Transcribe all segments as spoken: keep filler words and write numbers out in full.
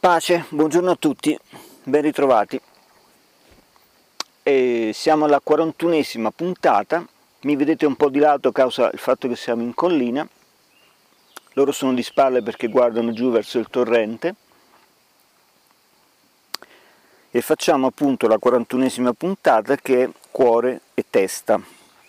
Pace, buongiorno a tutti, ben ritrovati. E siamo alla quarantunesima puntata, mi vedete un po' di lato a causa del fatto che siamo in collina, loro sono di spalle perché guardano giù verso il torrente e facciamo appunto la quarantunesima puntata che è cuore e testa,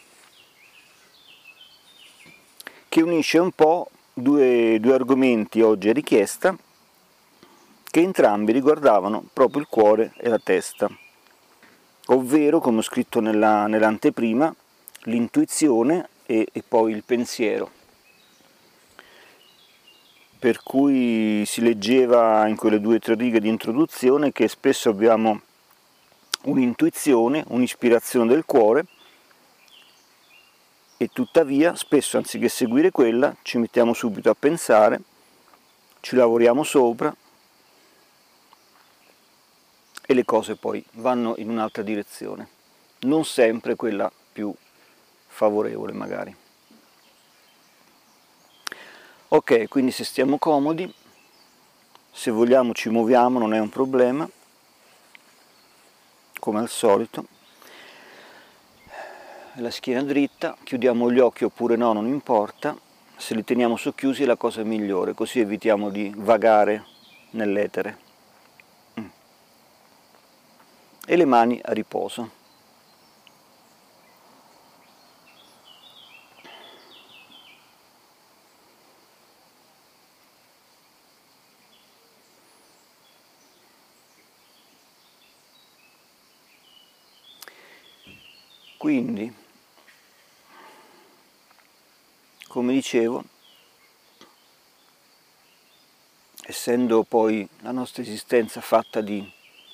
che unisce un po' due, due argomenti oggi a richiesta, che entrambi riguardavano proprio il cuore e la testa, ovvero, come ho scritto nella, nell'anteprima, l'intuizione e, e poi il pensiero. Per cui si leggeva in quelle due o tre righe di introduzione che spesso abbiamo un'intuizione, un'ispirazione del cuore e tuttavia spesso anziché seguire quella ci mettiamo subito a pensare, ci lavoriamo sopra e le cose poi vanno in un'altra direzione, non sempre quella più favorevole magari. Ok, quindi se stiamo comodi, se vogliamo ci muoviamo, non è un problema, come al solito. La schiena dritta, chiudiamo gli occhi oppure no, non importa, se li teniamo socchiusi è la cosa migliore, così evitiamo di vagare nell'etere. E le mani a riposo. Quindi, come dicevo, essendo poi la nostra esistenza fatta di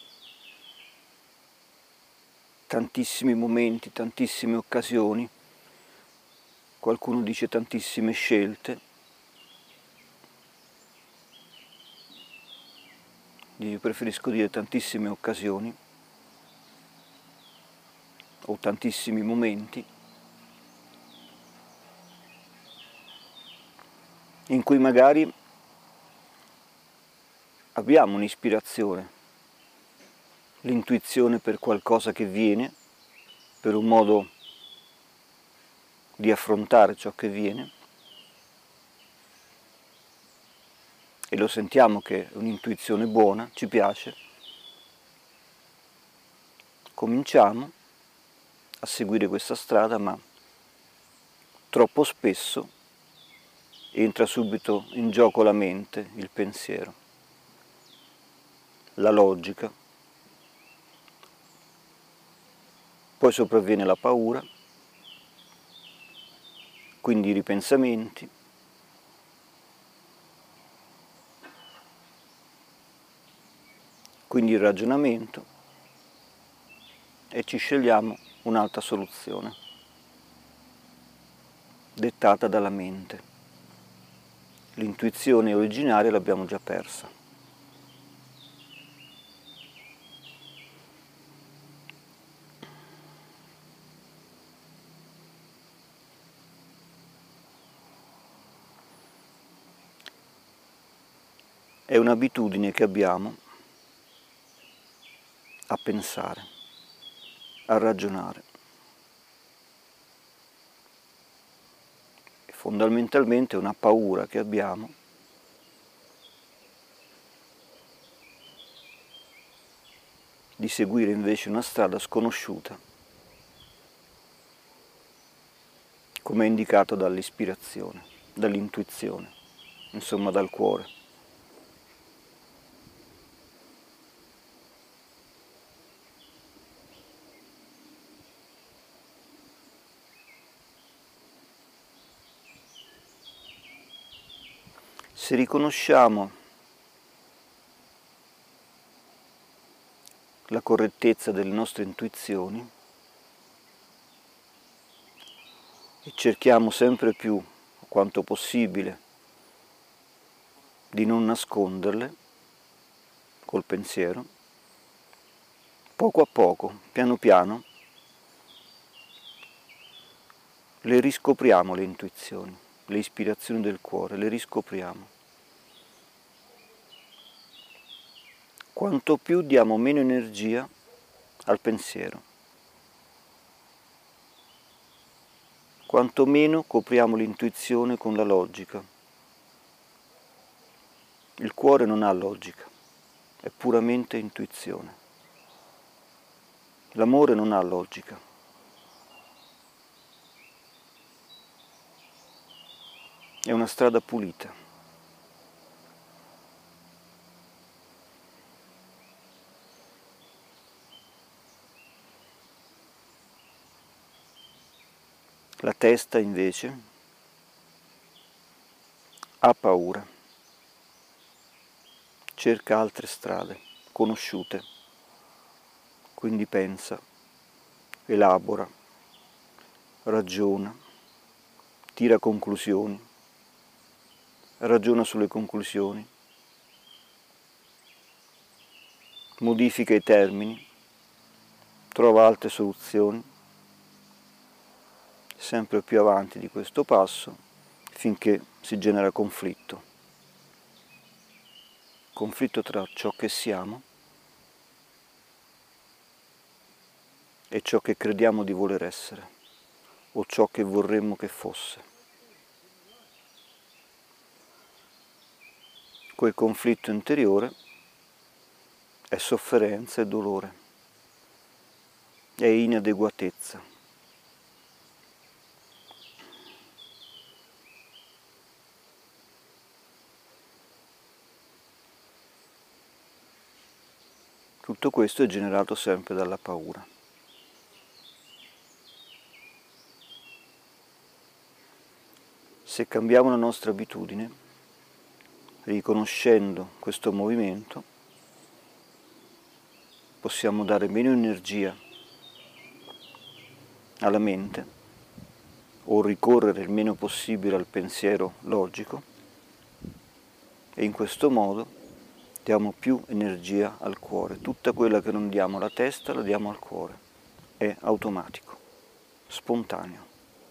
tantissimi momenti, tantissime occasioni, qualcuno dice tantissime scelte, io preferisco dire tantissime occasioni o tantissimi momenti in cui magari abbiamo un'ispirazione, l'intuizione per qualcosa che viene, per un modo di affrontare ciò che viene, e lo sentiamo che è un'intuizione buona, ci piace, cominciamo a seguire questa strada, ma troppo spesso entra subito in gioco la mente, il pensiero, la logica, poi sopravviene la paura, quindi i ripensamenti, quindi il ragionamento e ci scegliamo un'altra soluzione, dettata dalla mente. L'intuizione originaria l'abbiamo già persa. È un'abitudine che abbiamo a pensare, a ragionare. E fondamentalmente è una paura che abbiamo di seguire invece una strada sconosciuta, come è indicato dall'ispirazione, dall'intuizione, insomma dal cuore. Se riconosciamo la correttezza delle nostre intuizioni e cerchiamo sempre più, quanto possibile, di non nasconderle col pensiero, poco a poco, piano piano, le riscopriamo le intuizioni, le ispirazioni del cuore, le riscopriamo. quanto più diamo meno energia al pensiero, quanto meno copriamo l'intuizione con la logica. Il cuore non ha logica, è puramente intuizione. L'amore non ha logica. È una strada pulita. La testa invece ha paura, cerca altre strade conosciute, quindi pensa, elabora, ragiona, tira conclusioni, ragiona sulle conclusioni, modifica i termini, trova altre soluzioni, sempre più avanti di questo passo, finché si genera conflitto. Conflitto tra ciò che siamo e ciò che crediamo di voler essere, o ciò che vorremmo che fosse. Quel conflitto interiore è sofferenza e dolore, è inadeguatezza. Tutto questo è generato sempre dalla paura. Se cambiamo la nostra abitudine, riconoscendo questo movimento, possiamo dare meno energia alla mente o ricorrere il meno possibile al pensiero logico e in questo modo diamo più energia al cuore. Tutta quella che non diamo alla testa la diamo al cuore. È automatico, spontaneo.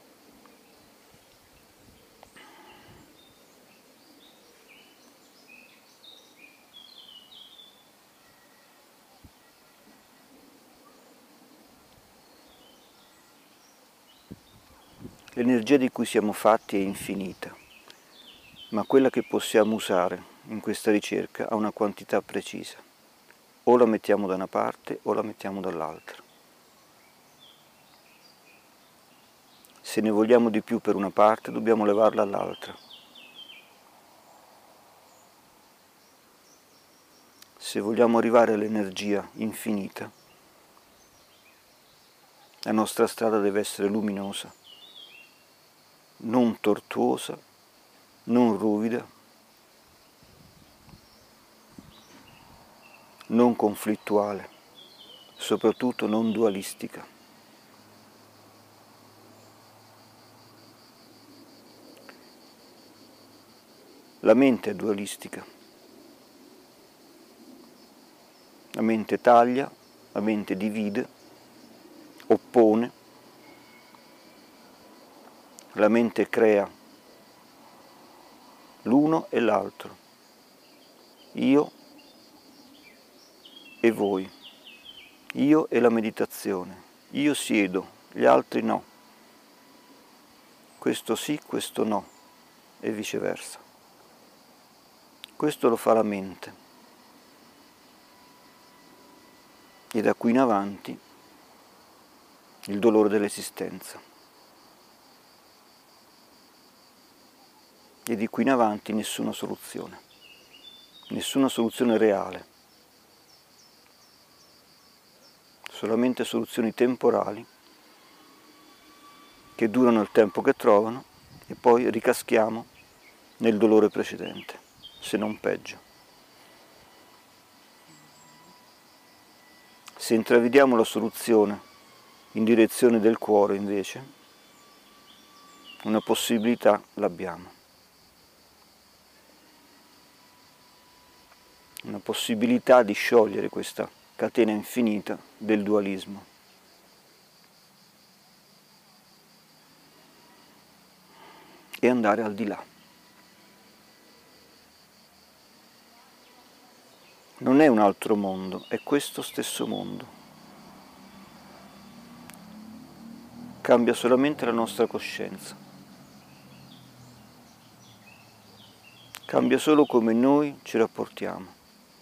L'energia di cui siamo fatti è infinita, ma quella che possiamo usare in questa ricerca ha una quantità precisa. O la mettiamo da una parte o la mettiamo dall'altra. Se ne vogliamo di più per una parte, dobbiamo levarla all'altra. Se vogliamo arrivare all'energia infinita, la nostra strada deve essere luminosa, non tortuosa, non ruvida, non conflittuale, soprattutto non dualistica. La mente è dualistica. La mente taglia, la mente divide, oppone, la mente crea l'uno e l'altro, io e voi, io e la meditazione, io siedo, gli altri no, questo sì, questo no, e viceversa. Questo lo fa la mente. E da qui in avanti il dolore dell'esistenza. E di qui in avanti nessuna soluzione, nessuna soluzione reale, solamente soluzioni temporali che durano il tempo che trovano e poi ricaschiamo nel dolore precedente, se non peggio. Se intravediamo la soluzione in direzione del cuore, invece, una possibilità l'abbiamo. Una possibilità di sciogliere questa catena infinita del dualismo. E andare al di là. Non è un altro mondo, è questo stesso mondo. Cambia solamente la nostra coscienza. Cambia solo come noi ci rapportiamo.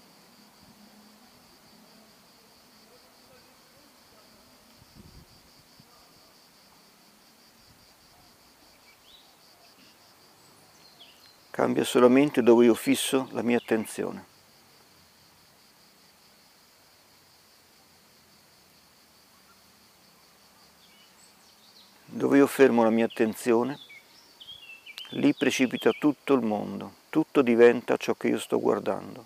Cambia solamente dove io fisso la mia attenzione. Dove io fermo la mia attenzione, lì precipita tutto il mondo, tutto diventa ciò che io sto guardando.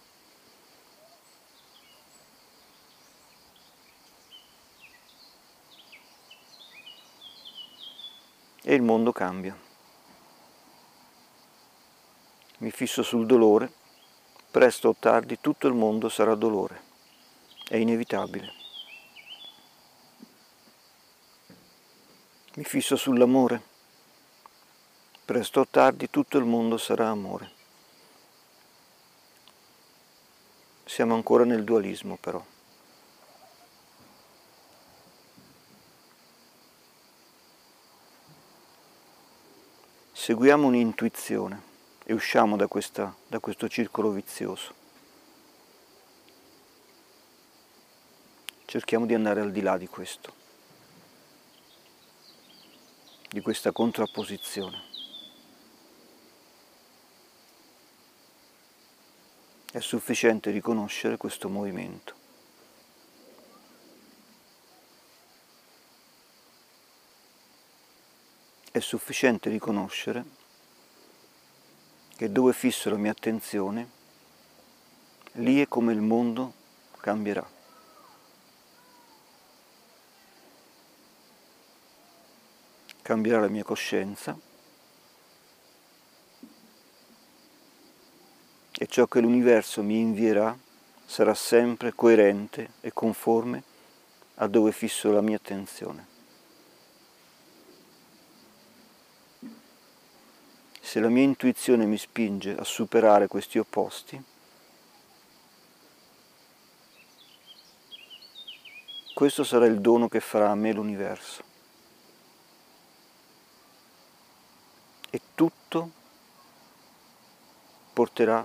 E il mondo cambia. Mi fisso sul dolore, presto o tardi tutto il mondo sarà dolore. È inevitabile. Mi fisso sull'amore, presto o tardi tutto il mondo sarà amore. Siamo ancora nel dualismo però. Seguiamo un'intuizione e usciamo da, questa, da questo circolo vizioso. Cerchiamo di andare al di là di questo, di questa contrapposizione. È sufficiente riconoscere questo movimento. È sufficiente riconoscere che dove fisso la mia attenzione, lì è come il mondo cambierà. Cambierà la mia coscienza e ciò che l'universo mi invierà sarà sempre coerente e conforme a dove fisso la mia attenzione. Se la mia intuizione mi spinge a superare questi opposti, questo sarà il dono che farà a me l'universo. E tutto porterà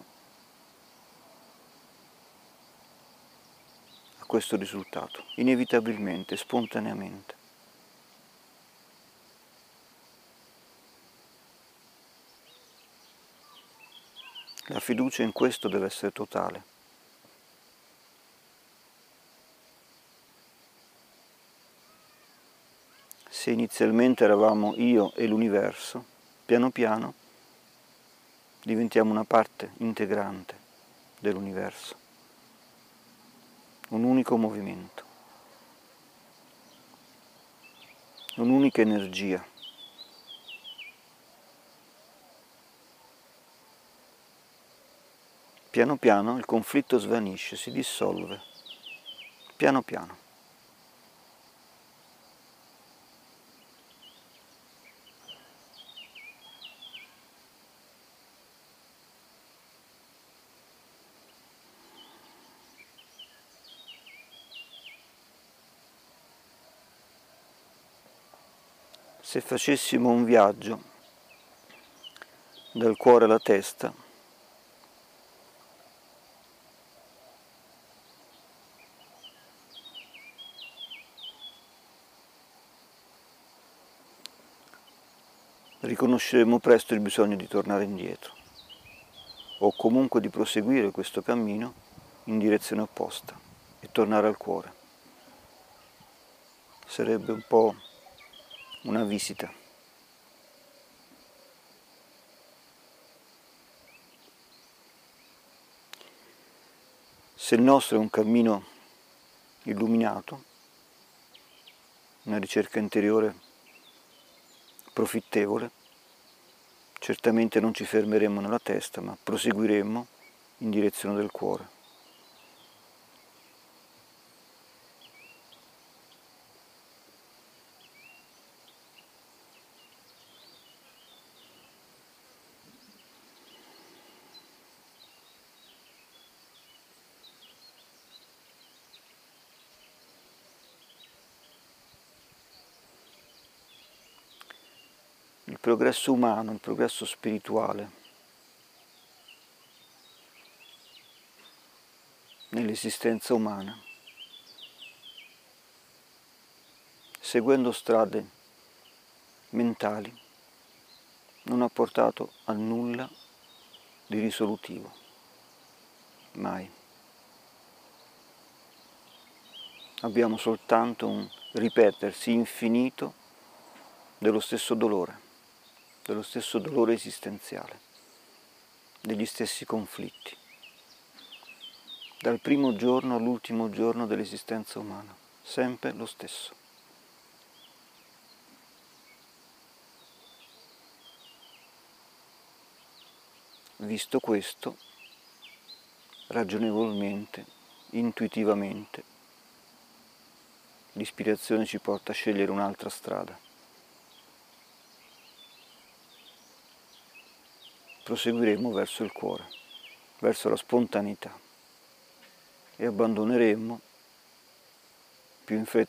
a questo risultato, inevitabilmente, spontaneamente. La fiducia in questo deve essere totale. Se inizialmente eravamo io e l'universo, piano piano diventiamo una parte integrante dell'universo, un unico movimento, un'unica energia. Piano piano il conflitto svanisce, si dissolve, piano piano. Se facessimo un viaggio dal cuore alla testa, riconosceremo presto il bisogno di tornare indietro, o comunque di proseguire questo cammino in direzione opposta e tornare al cuore. Sarebbe un po' una visita. Se il nostro è un cammino illuminato, una ricerca interiore profittevole, certamente non ci fermeremo nella testa, ma proseguiremo in direzione del cuore. il progresso umano, il progresso spirituale, nell'esistenza umana, seguendo strade mentali, non ha portato a nulla di risolutivo, mai. Abbiamo soltanto un ripetersi infinito dello stesso dolore, dello stesso dolore esistenziale, degli stessi conflitti, dal primo giorno all'ultimo giorno dell'esistenza umana, sempre lo stesso. Visto questo, ragionevolmente, intuitivamente, l'ispirazione ci porta a scegliere un'altra strada. Proseguiremo verso il cuore, verso la spontaneità e abbandoneremo più in fretta